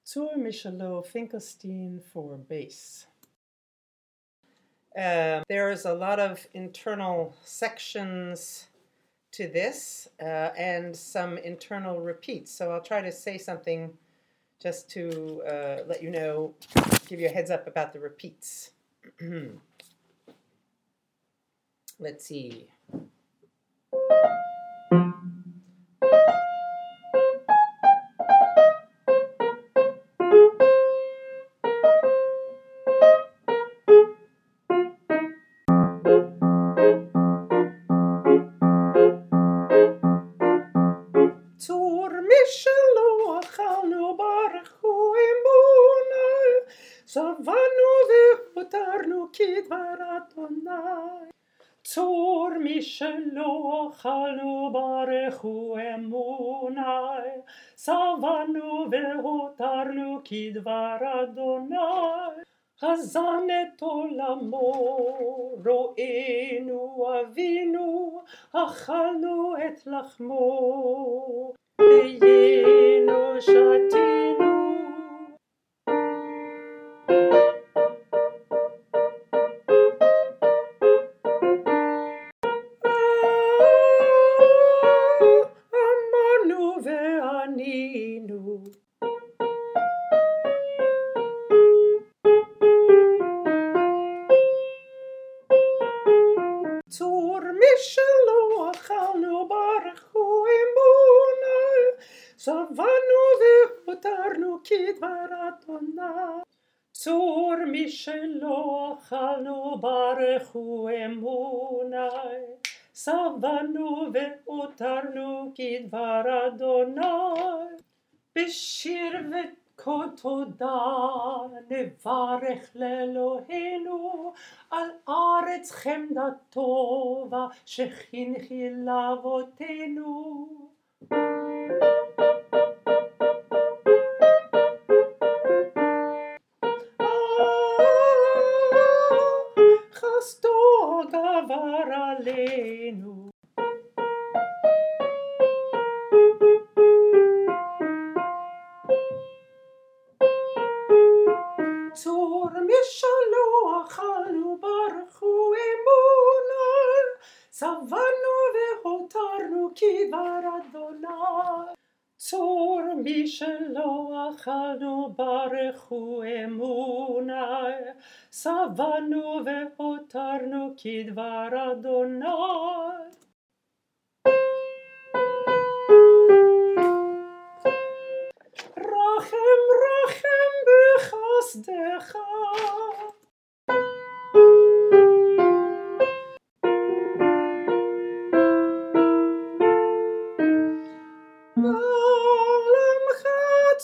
Zur Michelot Finkelstein for bass. There's a lot of internal sections to this and some internal repeats. So I'll try to say something just to let you know, give you a heads up about the repeats. Let's see. Zur Michelot achalnu baruchu emunai, savanu vehutarnu kidvar Adonai. Zur Michelot achalnu baruchu emunai, savanu vehutarnu kidvar Adonai. Hazan et olamo, ro'enu avinu, achalnu et lachmo, v'yenu shatinu. Amanu ve'aninu. Zur Michelot achalnu baruchu emunai, savanu vehutarnu kidvar Adonai. Zur Michelot achalnu baruchu emunai, savanu vehutarnu kidvar Adonai. B'shir v'kol toda nevarech leEloheinu al aretz chemda tova shechinchi lavotenu. Chasto gavar aleinu. Zur Michelot achalnu baruchu emunai, savanu vehutarnu kidvar Adonai. Zur Michelot achalnu baruchu emunai, savanu vehutarnu kidvar Adonai. Rachem, rachem b'chasdecha. Alamcha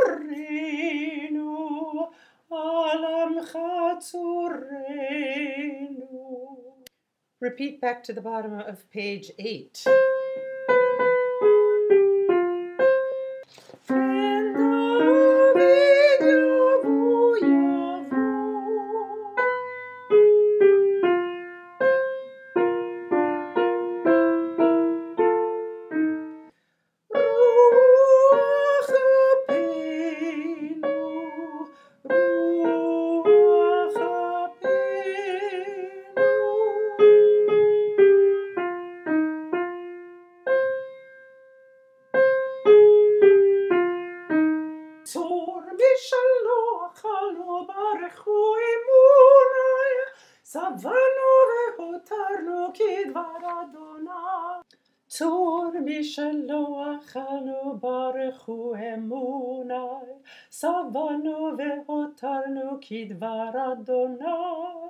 tzurenu, alamcha tzurenu. Repeat back to the bottom of page 8. Zur Michelot achalnu baruchu emunai, savanu vehutarnu kidvar Adonai. Zur Michelot achalnu baruchu emunai, savanu vehutarnu kidvar Adonai.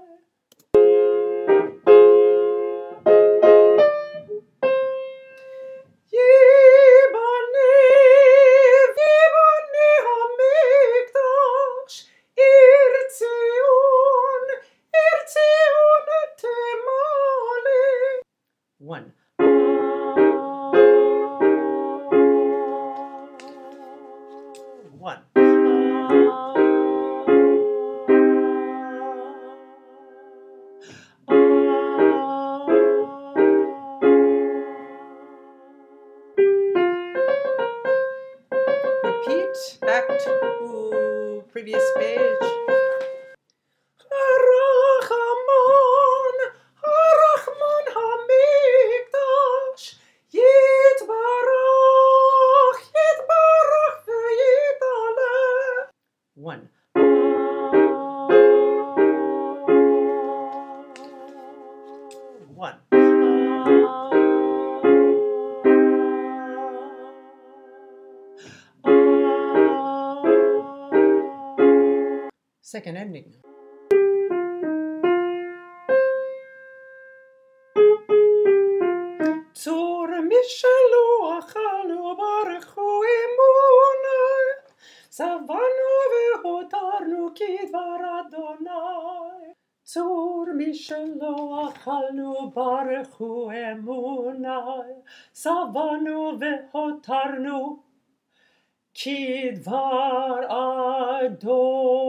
One. One. Repeat back Ooh, previous page. Harachman Hamikdash, Yitbarach v'Yitale. 1. One. Second ending. Tzur mishelu achalnu baruchu emunai, savanu vehotarnu kidvar Adonai. Tzur mishelu achalnu baruchu emunai, savanu vehotarnu kidvar Adonai.